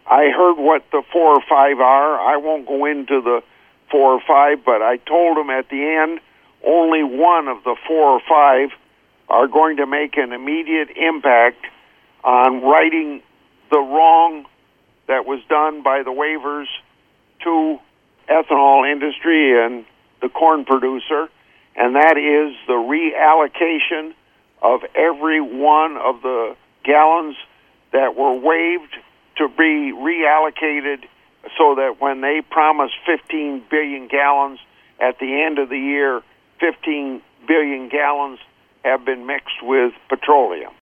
I heard what the 4 or 5 are. I won't go into the 4 or 5, but I told them at the end only one of the 4 or 5 are going to make an immediate impact on righting the wrong that was done by the waivers to ethanol industry and the corn producer, and that is the reallocation of every one of the gallons that were waived to be reallocated so that when they promised 15 billion gallons at the end of the year, 15 billion gallons have been mixed with petroleum.